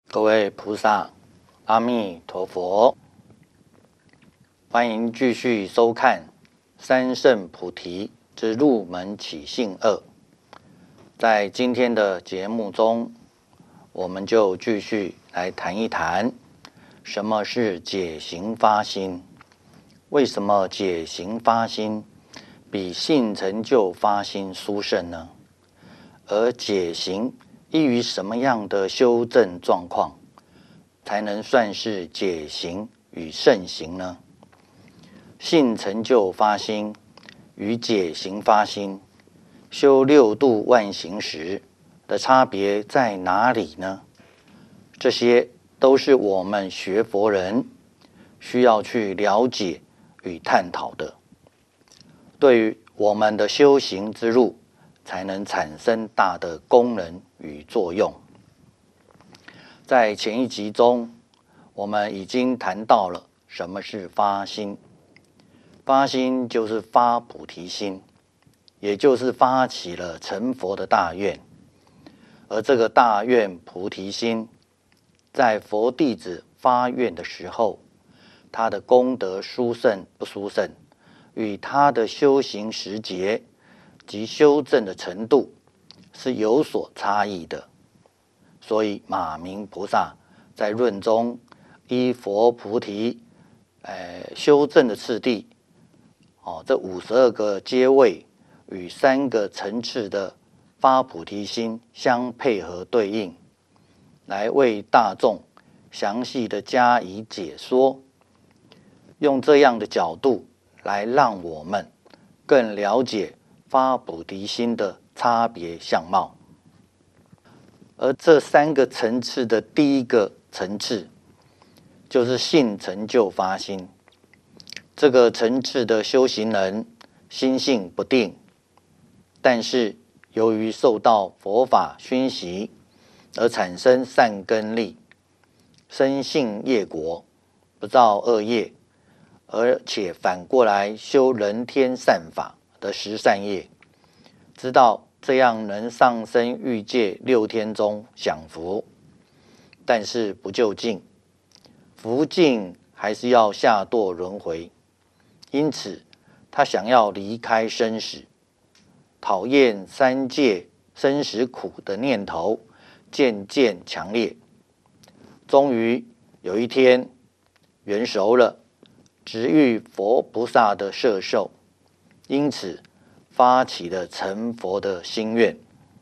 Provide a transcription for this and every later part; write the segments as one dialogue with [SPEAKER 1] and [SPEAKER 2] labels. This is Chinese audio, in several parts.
[SPEAKER 1] 各位菩萨，阿弥陀佛，欢迎继续收看《三圣菩提之入门起信二》。在今天的节目中，我们就继续来谈一谈什么是解行发心。为什么解行发心比信成就发心殊胜呢？而解行依于什么样的修正状况，才能算是解行与胜行呢？信成就发心与解行发心修六度万行时的差别在哪里呢？这些都是我们学佛人需要去了解与探讨的，对于我们的修行之路才能产生大的功能与作用。在前一集中，我们已经谈到了什么是发心。发心就是发菩提心，也就是发起了成佛的大愿。而这个大愿菩提心，在佛弟子发愿的时候，他的功德殊胜不殊胜，与他的修行时节及修正的程度是有所差异的。所以马明菩萨在论中依佛菩提修正的次第，这52个阶位与3个层次的发菩提心相配合对应，来为大众详细的加以解说，用这样的角度来让我们更了解发菩提心的差别相貌。而这3个层次的第一个层次，就是信成就发心。这个层次的修行人心性不定，但是由于受到佛法熏习而产生善根力，深信业果，不造恶业，而且反过来修人天善法的十善业，知道这样能上升欲界6天中享福，但是不究竟，福尽还是要下堕轮回，因此他想要离开生死，讨厌3界生死苦的念头渐渐强烈。终于有一天圆熟了，值遇佛菩萨的摄受，因此发起了成佛的心愿。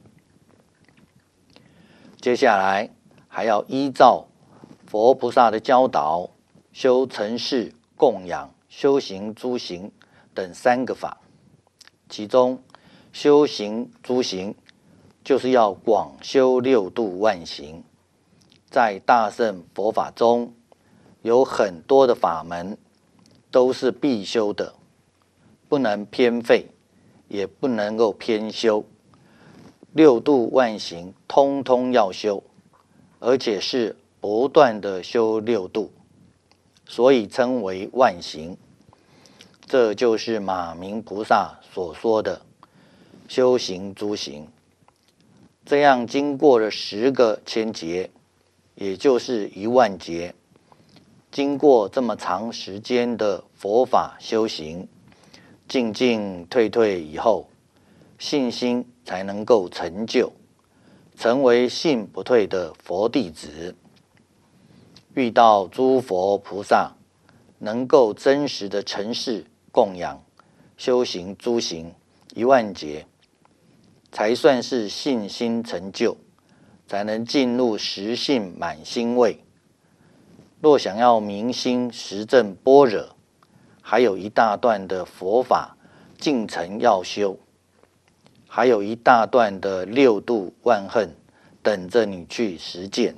[SPEAKER 1] 接下来还要依照佛菩萨的教导，修承事、供养、修行诸行等3个法。其中修行诸行就是要广修六度万行。在大乘佛法中，有很多的法门都是必修的，不能偏废，也不能够偏修。六度万行通通要修，而且是不断的修六度，所以称为万行。这就是马明菩萨所说的修行诸行。这样经过了10个千劫，也就是10000劫，经过这么长时间的佛法修行，进进退退以后，信心才能够成就，成为信不退的佛弟子。遇到诸佛菩萨，能够真实的承事、供养、修行诸行10000劫，才算是信心成就，才能进入实信满心位。若想要明心实证般若，还有一大段的佛法进程要修，还有一大段的六度万行等着你去实践。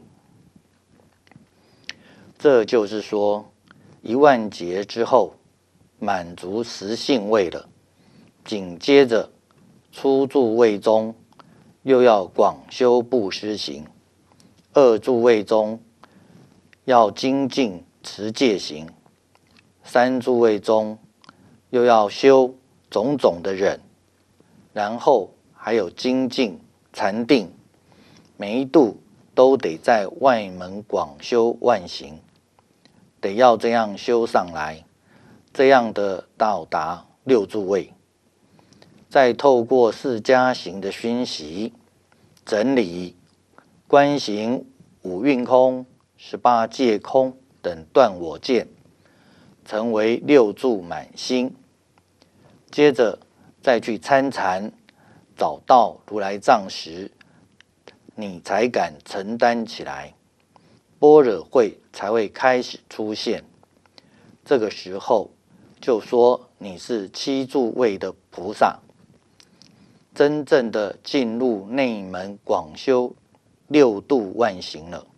[SPEAKER 1] 这就是说，10000劫之后满足实性位了，紧接着初住位中又要广修布施行，2住位中要精进持戒行，3住位中又要修种种的忍，然后还有精进禅定，每一度都得在外门广修万行，得要这样修上来，这样的到达六柱位，再透过释迦行的熏习、整理、观行五蕴空、18界空等断我见，成为六柱满心。接着再去参禅，找到如来藏时，你才敢承担起来，般若慧才会开始出现。这个时候就说你是7柱位的菩萨，真正的进入内门广修六度万行了。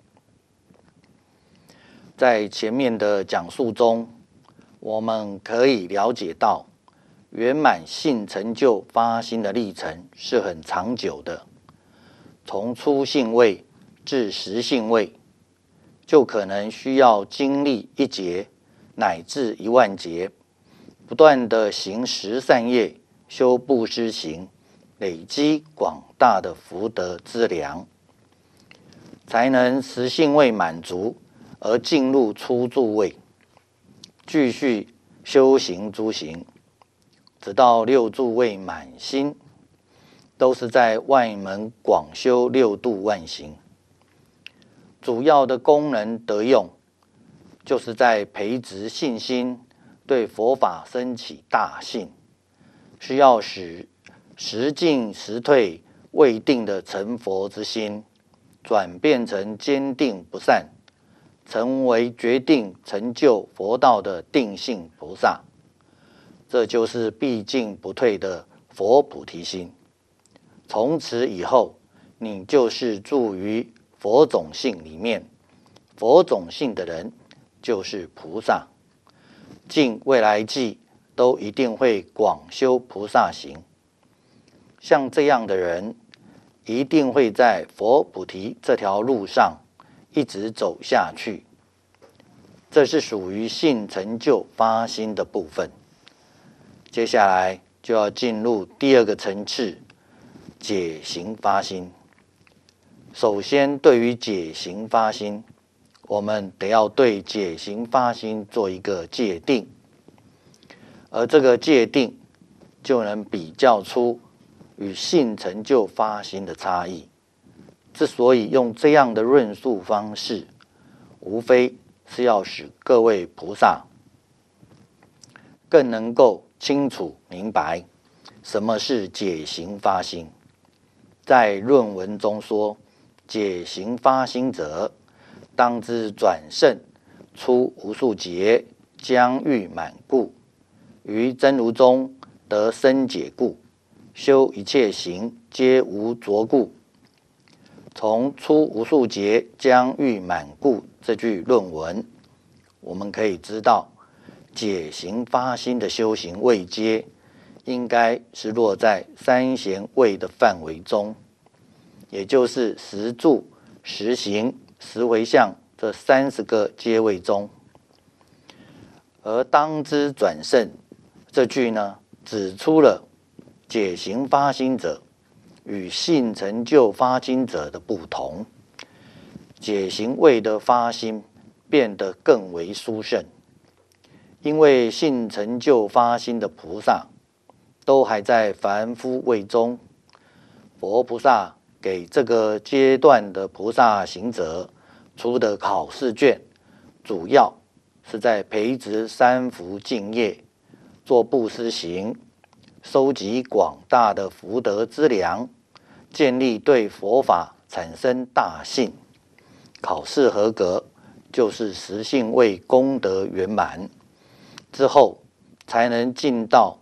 [SPEAKER 1] 在前面的讲述中，我们可以了解到，圆满性成就发心的历程是很长久的，从初性位至实性位，就可能需要经历1劫乃至10000劫，不断的行10善业，修布施行，累积广大的福德资粮，才能实性位满足而进入初住位，继续修行诸行，直到六柱位满心，都是在外门广修六度万行。主要的功能得用，就是在培植信心，对佛法升起大信，需要使时进时退未定的成佛之心，转变成坚定不散，成为决定成就佛道的定性菩萨。这就是必进不退的佛菩提心。从此以后，你就是住于佛种性里面，佛种性的人就是菩萨，尽未来际都一定会广修菩萨行。像这样的人，一定会在佛菩提这条路上一直走下去。这是属于性成就发心的部分。接下来就要进入第2个层次，解行发心。首先，对于解行发心，我们得要对解行发心做一个界定，而这个界定就能比较出与性成就发心的差异。之所以用这样的论述方式，无非是要使各位菩萨更能够清楚明白什么是解行发心。在论文中说，解行发心者，当知转胜出无数劫，将欲满故，于真如中得生解故，修一切行皆无着故。从出无数劫将欲满故这句论文，我们可以知道，解行发心的修行位阶，应该是落在3贤位的范围中，也就是10住、10行、10回向这30个阶位中。而当知转胜这句呢，指出了解行发心者与性成就发心者的不同。解行位的发心变得更为殊胜，因为性成就发心的菩萨都还在凡夫位中，佛菩萨给这个阶段的菩萨行者出的考试卷，主要是在培植3福净业，做布施行，收集广大的福德资粮，建立对佛法产生大信。考试合格，就是实性位功德圆满之后，才能进到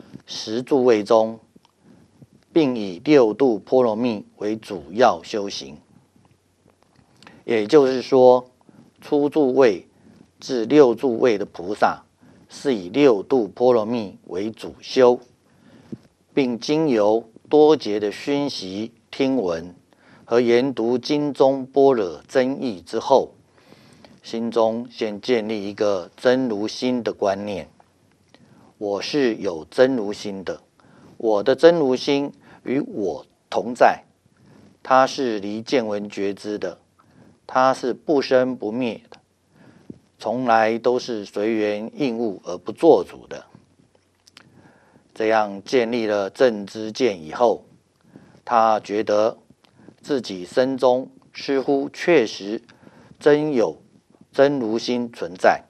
[SPEAKER 1] 10住位中，并以6度波罗蜜为主要修行。也就是说，初住位至6住位的菩萨，是以6度波罗蜜为主修，并经由多节的熏习、听闻和研读经中般若真义之后，心中先建立一个真如心的观念。我是有真如心的，我的真如心与我同在，它是离见闻觉知的， 它是不生不灭的，从来都是随缘应物而不做主的。这样建立了正知见以后，他觉得自己身中似乎确实真有真如心存在。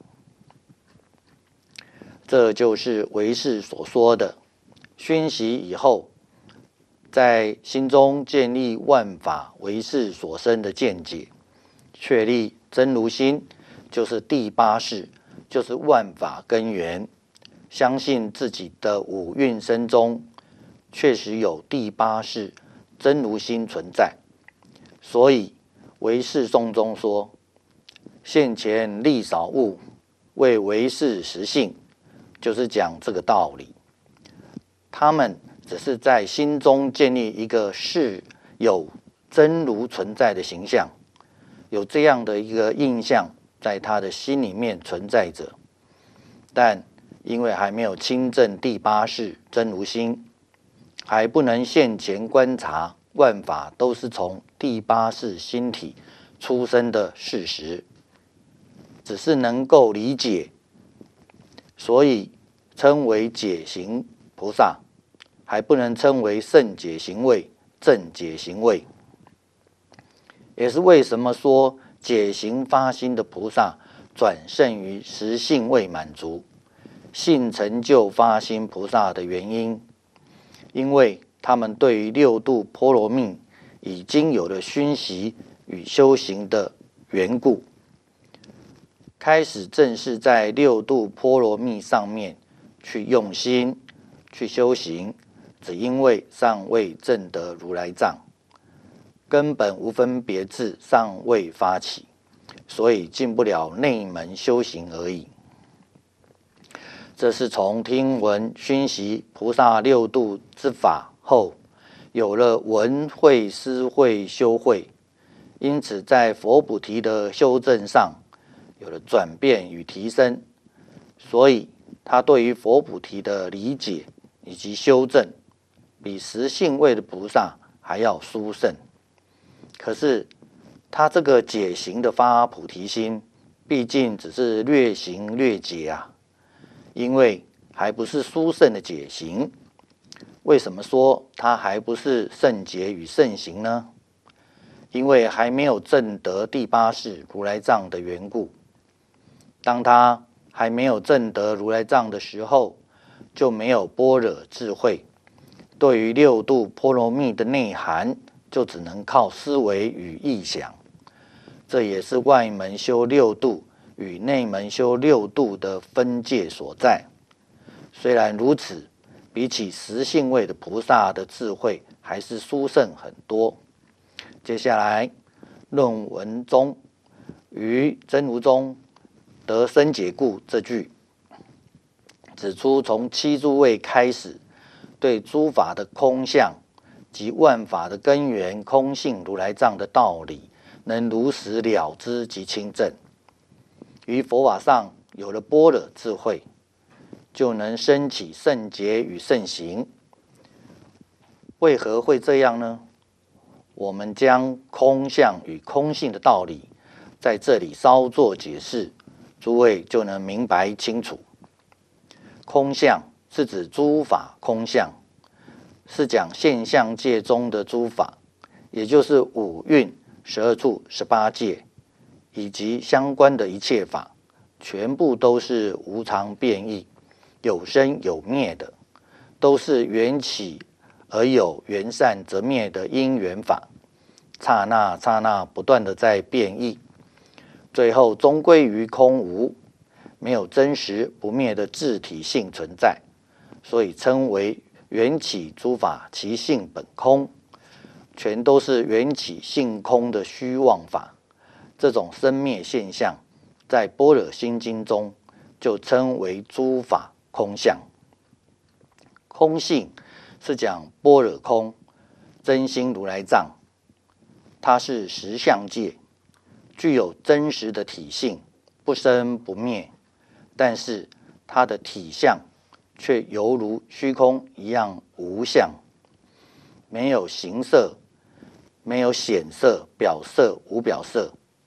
[SPEAKER 1] 这就是唯识所说的熏习以后，在心中建立万法唯识所生的见解，确立真如心就是第八识，就是万法根源，相信自己的五蕴身中确实有第八识真如心存在。所以唯识颂中说，现前立少物，为唯识实性，就是讲这个道理。他们只是在心中建立一个是有真如存在的形象，有这样的一个印象在他的心里面存在着，但因为还没有亲证第八识真如心，还不能现前观察万法都是从第八识心体出生的事实，只是能够理解，所以称为解行菩萨，还不能称为圣解行位、正解行位。也是为什么说解行发心的菩萨转胜于实性未满足、性成就发心菩萨的原因，因为他们对于六度波罗蜜已经有了熏习与修行的缘故，开始正是在六度波罗蜜上面去用心去修行，只因为尚未证得如来藏，根本无分别智尚未发起，所以进不了内门修行而已。这是从听闻熏习菩萨六度之法后，有了闻会、思会、修会，因此在佛菩提的修正上有了转变与提升，所以他对于佛菩提的理解以及修正，比实性位的菩萨还要殊胜。可是他这个解行的发菩提心，毕竟只是略行略解啊，因为还不是殊胜的解行。为什么说他还不是圣解与圣行呢？因为还没有证得第八识如来藏的缘故。当他还没有证得如来藏的时候，就没有般若智慧，对于六度波罗蜜的内涵，就只能靠思维与臆想。这也是外门修六度与内门修六度的分界所在。虽然如此，比起实性位的菩萨的智慧还是殊胜很多。接下来论文中于真如中得生解故这句，指出从七诸位开始，对诸法的空相及万法的根源空性如来藏的道理，能如实了知及亲证，于佛法上有了般若智慧，就能升起圣洁与圣行。为何会这样呢？我们将空相与空性的道理在这里稍作解释，诸位就能明白清楚。空相是指诸法空相，是讲现象界中的诸法，也就是五蕴、12处、18界以及相关的一切法，全部都是无常变异、有生有灭的，都是缘起而有，缘散则灭的因缘法，刹那刹那不断的在变异，最后终归于空无，没有真实不灭的自体性存在，所以称为缘起诸法其性本空，全都是缘起性空的虚妄法。这种生灭现象，在般若心经中就称为诸法空相。空性是讲般若空，真心如来藏，它是实相界，具有真实的体性，不生不灭，但是它的体相却犹如虚空一样无相，没有形色，没有显色、表色、无表色，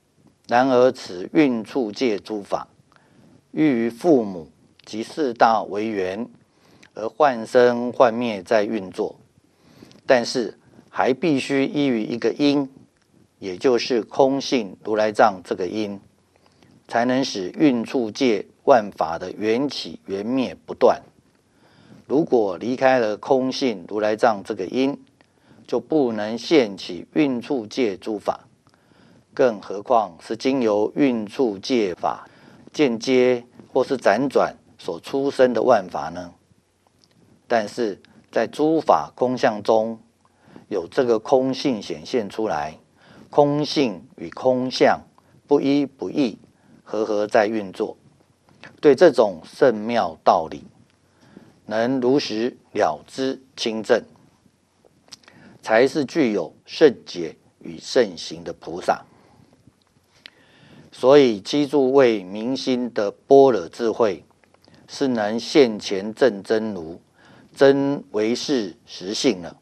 [SPEAKER 1] 然而此运处界诸法，欲于父母及四大为缘，而幻生幻灭在运作，但是还必须依于一个因，也就是空性如来藏这个因，才能使运处界万法的缘起缘灭不断。如果离开了空性如来藏这个因，就不能现起运处界诸法，更何况是经由运处界法间接或是辗转所出生的万法呢？但是在诸法空相中，有这个空性显现出来，空性与空相不一不异，合合在运作。对这种甚妙道理，能如实了知亲证，才是具有圣解与圣行的菩萨。所以七诸位明心的般若智慧，是能现前证真如，真唯是实性了。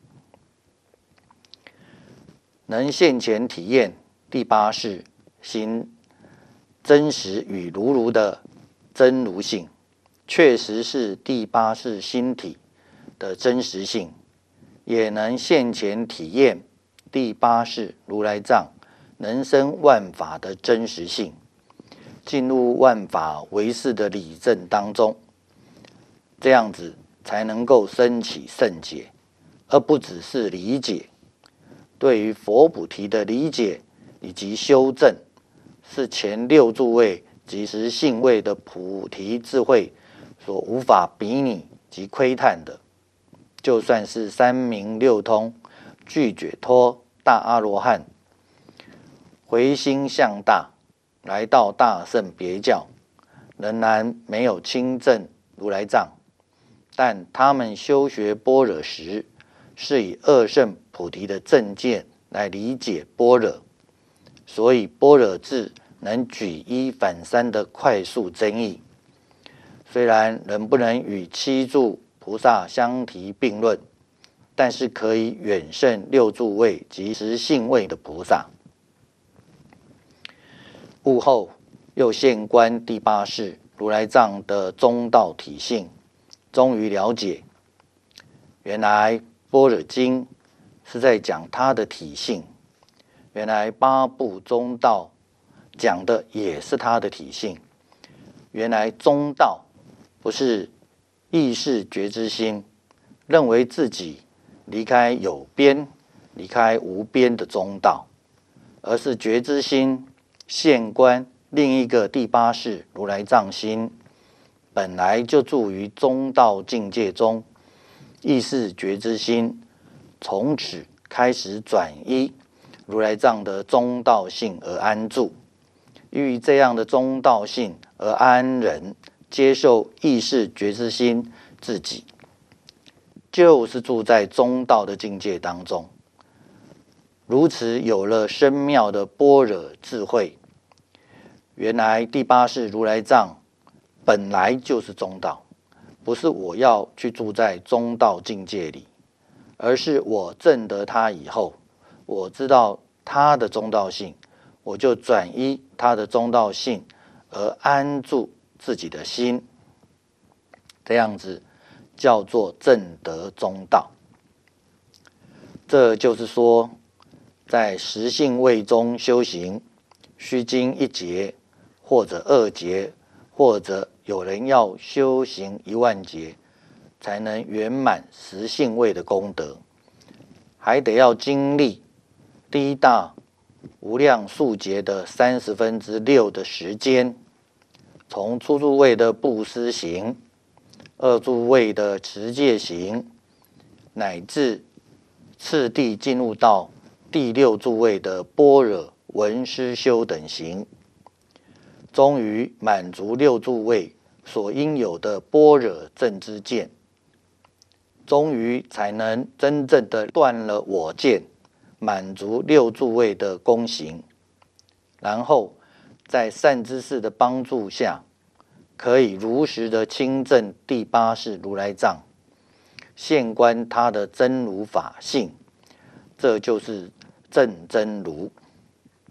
[SPEAKER 1] 能现前体验第八识心真实与如如的真如性，确实是第八识心体的真实性，也能现前体验第八识如来藏能生万法的真实性，进入万法唯识的理证当中，这样子才能够升起圣解，而不只是理解。对于佛菩提的理解以及修正，是前六诸位即时性位的菩提智慧所无法比拟及窥探的。就算是三明六通、具觉脱大阿罗汉，回心向大，来到大圣别教，仍然没有亲证如来藏，但他们修学般若时，是以二圣菩提的正见来理解般若，所以般若智能举一反三的快速增益。虽然仍不能与七诸菩萨相提并论，但是可以远胜六诸位及时性位的菩萨。悟后又现观第八识如来藏的中道体性，终于了解，原来般若经是在讲它的体性，原来八部中道讲的也是它的体性，原来中道不是意识觉知心认为自己离开有边离开无边的中道，而是觉知心现观另一个第八识如来藏心，本来就住于中道境界中，意识觉知心从此开始转依如来藏的中道性而安住，于这样的中道性而安忍，接受意识觉知心自己，就是住在中道的境界当中。如此有了深妙的般若智慧，原来第八识如来藏本来就是中道，不是我要去住在中道境界里，而是我证得它以后，我知道它的中道性，我就转依它的中道性而安住自己的心，这样子叫做证得中道。这就是说，在实性位中修行，须经一劫或者二劫，或者有人要修行10000劫，才能圆满实性位的功德，还得要经历第一大无量数劫的6/30的时间，从初住位的布施行，二住位的持戒行，乃至次第进入到第六住位的般若闻思修等行，终于满足六住位所应有的般若正知见，终于才能真正的断了我见，满足六住位的功行，然后在善知识的帮助下，可以如实的亲证第八识如来藏，现观他的真如法性，这就是证真如。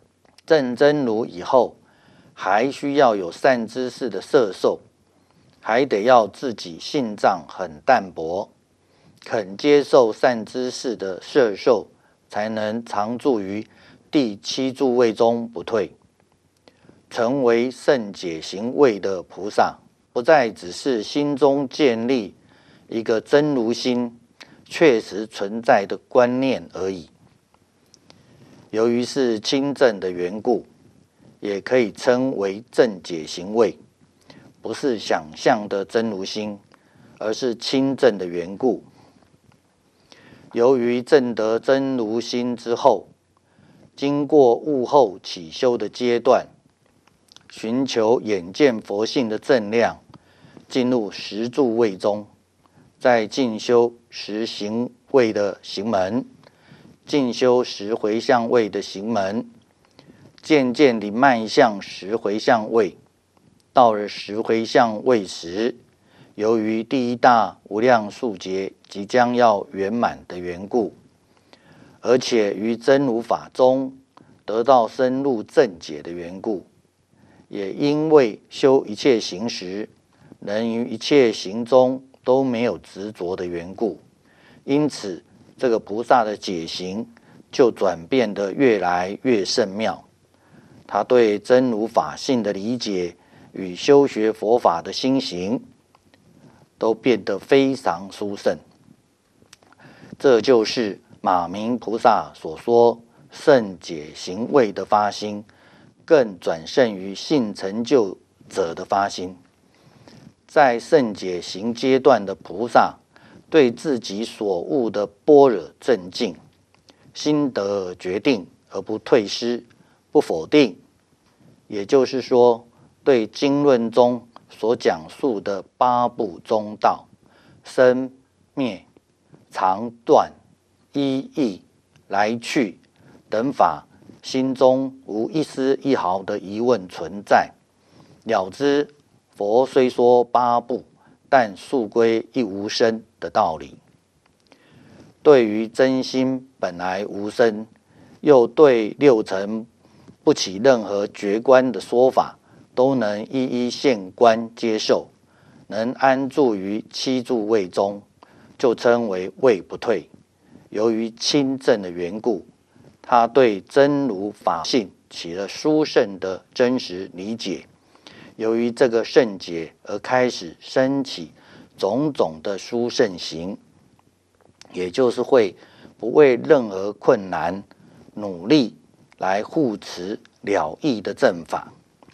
[SPEAKER 1] 证真如以后，还需要有善知识的摄受，还得要自己心脏很淡薄，肯接受善知识的摄受，才能常住于第七住位中不退，成为圣解行位的菩萨。不再只是心中建立一个真如心确实存在的观念而已。由于是亲证的缘故，也可以称为正解行位，不是想象的真如心，而是亲证的缘故。由于证得真如心之后，经过悟后起修的阶段，寻求眼见佛性的正量，进入十住位中，再进修十行位的行门，进修十回向位的行门，渐渐地迈向十回向位。到了十回向位时，由于第一大无量数劫即将要圆满的缘故，而且于真如法中得到深入正解的缘故，也因为修一切行时，能于一切行中都没有执着的缘故，因此这个菩萨的解行就转变得越来越甚妙。他对真如法性的理解与修学佛法的心行都变得非常殊胜。这就是马明菩萨所说圣解行位的发心，更转胜于性成就者的发心。在圣解行阶段的菩萨，对自己所悟的般若正境心得决定，而不退失，不否定。也就是说，对经论中所讲述的八部中道、生灭、长短、一义、来去等法，心中无一丝一毫的疑问存在，了知佛虽说八部，但速归一无生的道理。对于真心本来无生，又对六尘不起任何觉观的说法，都能一一现观接受，能安住于七住位中，就称为位不退。由于亲证的缘故，他对真如法性起了殊胜的真实理解。由于这个圣解而开始升起种种的殊胜行，也就是会不为任何困难努力来护持了义的正法。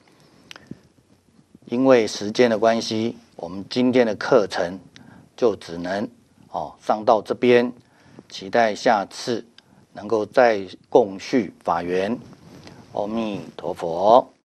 [SPEAKER 1] 因为时间的关系，我们今天的课程就只能上到这边，期待下次能够再共续法缘。阿弥陀佛。